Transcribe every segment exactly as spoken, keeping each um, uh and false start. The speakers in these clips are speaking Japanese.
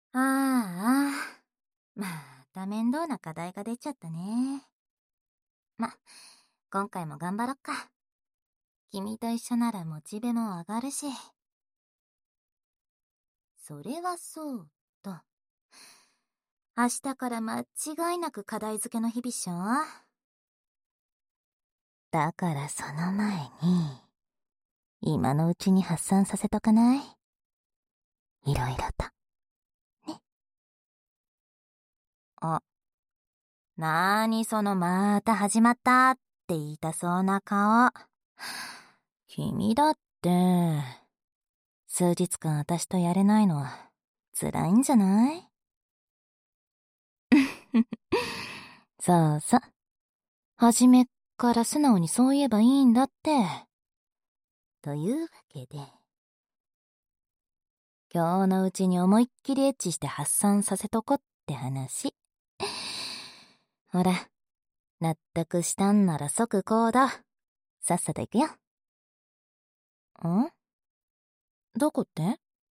ああ、また面倒な課題が出ちゃったね。ま、今回も頑張ろっか。君と一緒ならモチベも上がるし。それはそうと。明日から間違いなく課題付けの日々っしょ。だからその前に、今のうちに発散させとかない？いろいろと。ね。あ、なーにそのまた始まったって言いたそうな顔。君だって、数日間私とやれないのは辛いんじゃない？そうそう。初めっから素直にそう言えばいいんだって。というわけで、今日のうちに思いっきりエッチして発散させとこって話。ほら、納得したんなら即行動。さっさと行くよ。ん？どこって？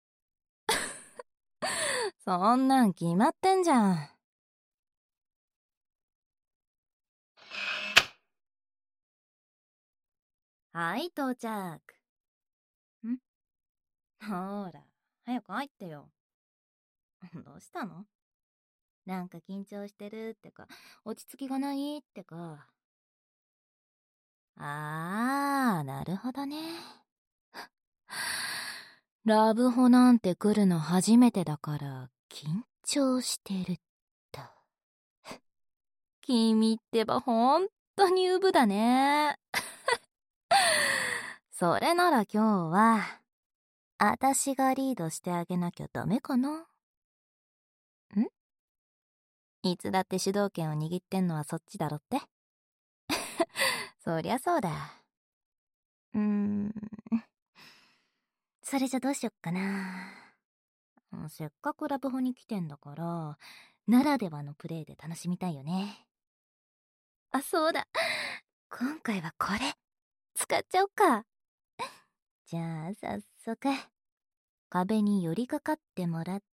そんなん決まってんじゃん。はい、到着。ん？ほら、早く入ってよ。どうしたの？なんか緊張してるってか、落ち着きがないってか。あー、なるほどね。ラブホなんて来るの初めてだから緊張してると。君ってばほんとにウブだね。それなら今日は、あたしがリードしてあげなきゃダメかな？ん？いつだって主導権を握ってんのはそっちだろって？そりゃそうだ。うーん。それじゃどうしよっかな。せっかくラブホに来てんだから、ならではのプレイで楽しみたいよね。あ、そうだ。今回はこれ、使っちゃおっか。じゃあ、早速、壁に寄りかかってもらって、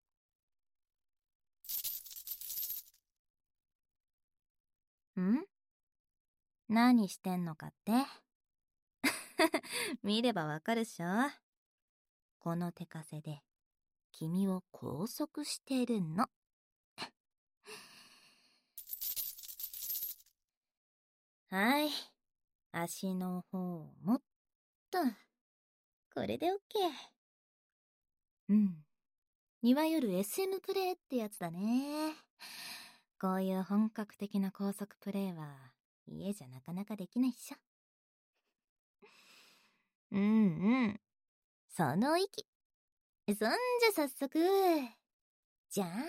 ん？何してんのかって？見ればわかるっしょ。この手枷で、君を拘束してるの。はい。足の方もっと。これでオッケー。うん。いわゆる エスエム プレイってやつだね。こういう本格的な高速プレイは家じゃなかなかできないっしょ。うんうん。その意気。そんじゃ早速、じゃーん。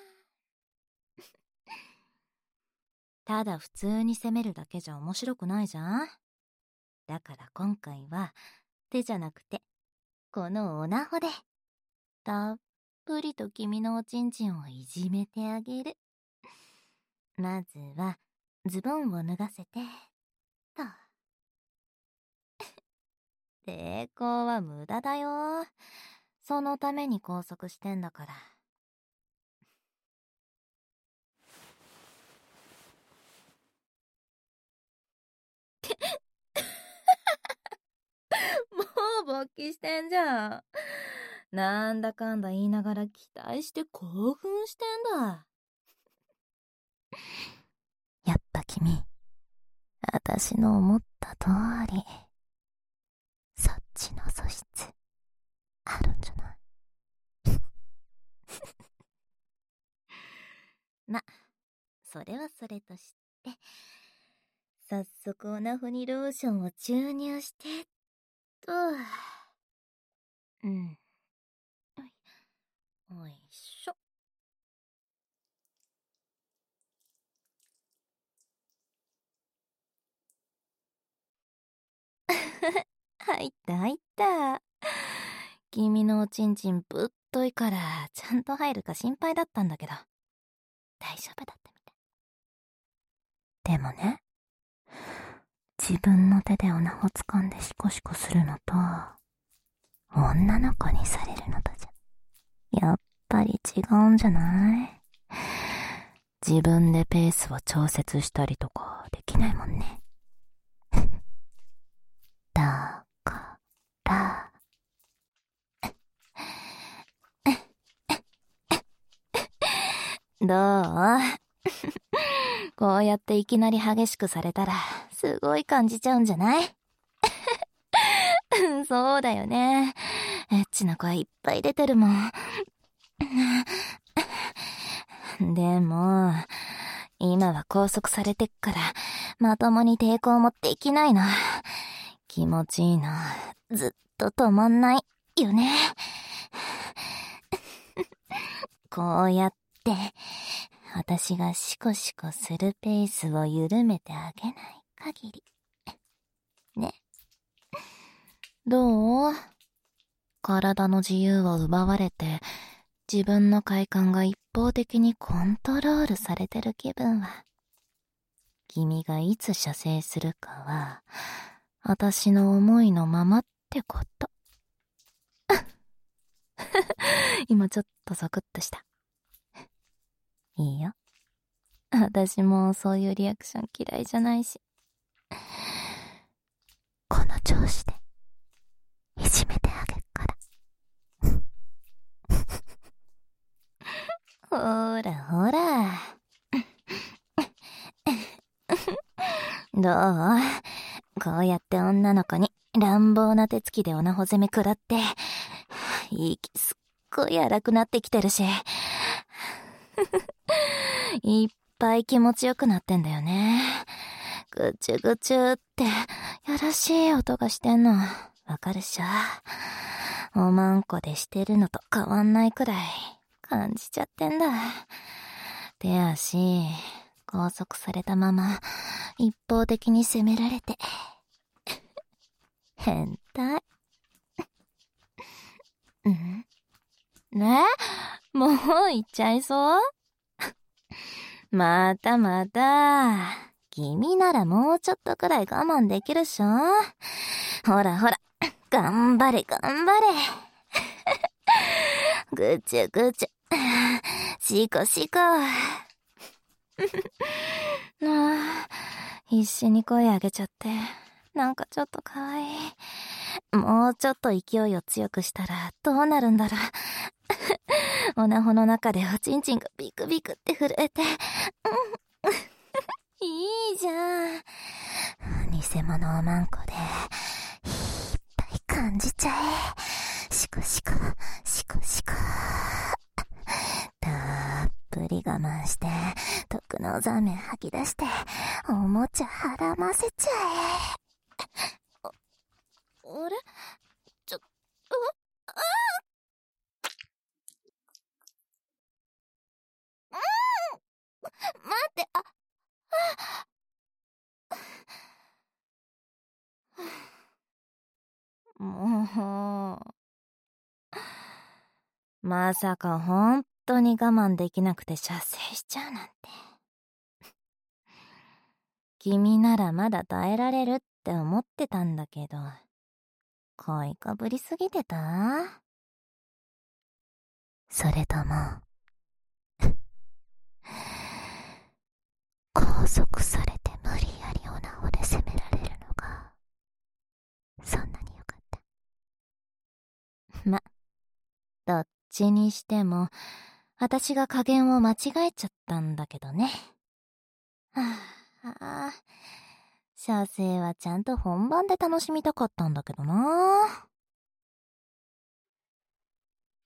ただ普通に攻めるだけじゃ面白くないじゃん。だから今回は手じゃなくて、このオナホで、たっぷりと君のおちんちんをいじめてあげる。まずは、ズボンを脱がせて、と。抵抗は無駄だよ。そのために拘束してんだから。もう勃起してんじゃん。なんだかんだ言いながら期待して興奮してんだ。やっぱ君、私の思った通り、そっちの素質、あるんじゃない？ま、それはそれとして、早速オナフにローションを注入して、と。うん。おいしょ。入った入った。君のおちんちんぶっといから、ちゃんと入るか心配だったんだけど、大丈夫だったみたい。でもね、自分の手でオナホ掴んでシコシコするのと、女の子にされるのとじゃ、やぱり違うんじゃない？自分でペースを調節したりとかできないもんね。だから、どう？こうやっていきなり激しくされたら、すごい感じちゃうんじゃない？そうだよね。エッチな声いっぱい出てるもん。でも、今は拘束されてっから、まともに抵抗もできないの。気持ちいいの、ずっと止まんないよね。こうやって、私がシコシコするペースを緩めてあげない限り。ね。どう？体の自由を奪われて、自分の快感が一方的にコントロールされてる気分は。君がいつ射精するかは、私の思いのままってこと。今ちょっとゾクッとした。いいよ。私もそういうリアクション嫌いじゃないし。この調子で、いじめてあげっから。ほらほら。どう？こうやって女の子に乱暴な手つきでオナホ攻め食らって、息すっごい荒くなってきてるし、いっぱい気持ちよくなってんだよね。ぐちゅぐちゅって、やらしい音がしてんの、わかるっしょ？おまんこでしてるのと変わんないくらい、感じちゃってんだ。手足、拘束されたまま、一方的に責められて。変態。ん？ね？もう行っちゃいそう？またまた。君ならもうちょっとくらい我慢できるっしょ？ほらほら、頑張れ頑張れ。ぐちゅぐちゅ。しこしこ。ああ、必死に声上げちゃって、なんかちょっとかわいい。もうちょっと勢いを強くしたらどうなるんだろう。おなほの中でおちんちんがビクビクって震えて、うん、いいじゃん。偽物おまんこで、いっぱい感じちゃえ。シコシコ、シコシコ。たっぷり我慢して、徳のザメ吐き出して、おもちゃはらませちゃえ。あ、あれ？ちょ、あ、ああ、うん、待って、あ、あ、もう、まさかほんとに我慢できなくて射精しちゃうなんて。君ならまだ耐えられるって思ってたんだけど、買いかぶりすぎてた？それとも、拘束されて無理やりオナホで攻められるのが、そんなによかった。ま、どっちにしても、私が加減を間違えちゃったんだけどね。はぁ、あ、射精はちゃんと本番で楽しみたかったんだけどな。